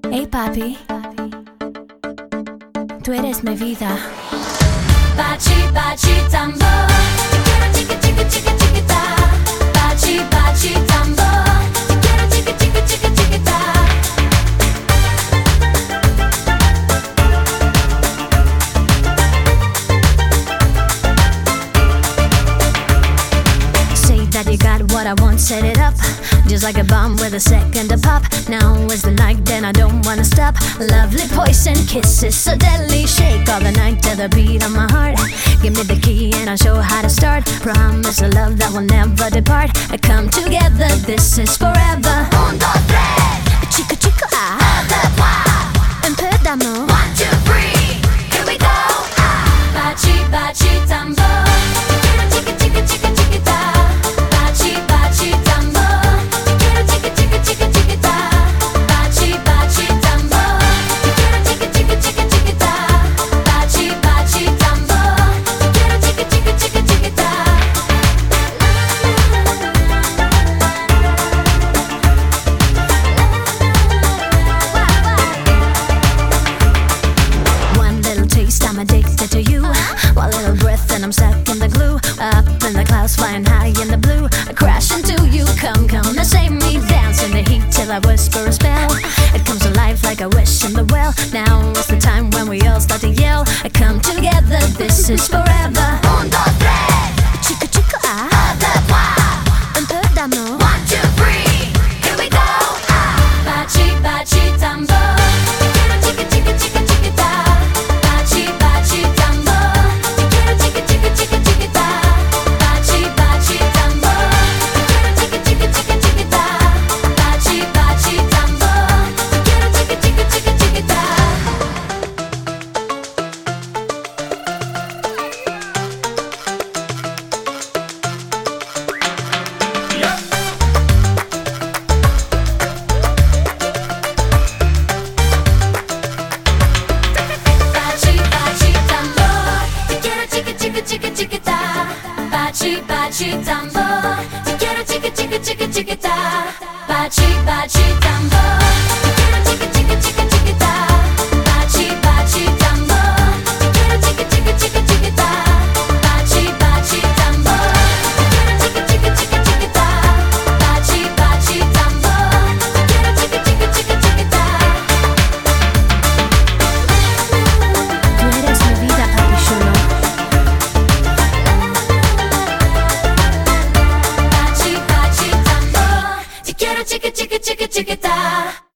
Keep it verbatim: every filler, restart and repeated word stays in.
Hey papi, tú eres mi vida. Baci, baci, tambo. Te quiero chiqui, chiqui, chiqui, chiquita. Baci, baci, tambo. Te quiero chiqui, chiqui, chiqui, chiquita. Say that you got what I want, set it up. Just like a bomb with a second to pop. Now is the night, then I don't wanna stop. Lovely poison kisses, so deadly. Shake all the night to the beat of my heart. Give me the key and I'll show how to start. Promise a love that will never depart. Come together, this is forever. Un, dos, tres. Chico, chico, ah. Un, deux, trois. Empezamos. One, two, three. Here we go. Ah. Baci, baci, tambo. Te quiero chiqui, chiqui, chiqui, chiquita. Baci, baci, tambo. Te quiero chiqui, chiqui, chiqui, chiquita. Baci, baci, tambo. Te quiero chiqui, chiqui, chiqui, chiquita. Baci, baci, tambo. Te quiero chiqui, chiqui, chiqui, chiquita. One little taste, I'm addicted to you. One little breath and I'm stuck in the glue. Up in the clouds, flying high in the blue. I crash into you, come, come and save me. Dance in the heat till I whisper a spell. It comes alive like a wish in the well. Now is the time when we all start to yell. Come together, this is forever. Un, dos, tres. Chico, chico, ah. Un, deux, trois. Empezamos. One, two, three. Here we go. Ah. Baci, baci, tambo. Te quiero chiqui, chiqui, chiqui, chiquita. Baci, baci, tambo. Te quiero chiqui, chiqui, chiqui, chiquita. Baci, baci, tambo. Te quiero chiqui, chiqui, chiqui, chiquita. Baci, baci, tambo. Te quiero chiqui, chiqui, chiqui, chiquita. Baci, baci, tambor. Te quiero chiqui, chiqui, chiqui, chiquita. Baci, baci, tambor. Te quiero chiqui, chiqui, chiqui, chiquita. Baci, baci, tambor. Te quiero chiqui, chiqui, chiqui, chiquita. Baci, baci, tambor. Te quiero chiqui, chiqui, chiqui, chiquita. Baci, baci, tambor. Te quiero chiqui, chiqui, chiqui, chiquita. Baci, baci, tambor. Te quiero chiqui, chiqui, chiqui, chiquita. Tú eres mi vida, papi chulo. Baci, baci, tambor. Te quiero chiqui, chiqui, chiqui, chiquita.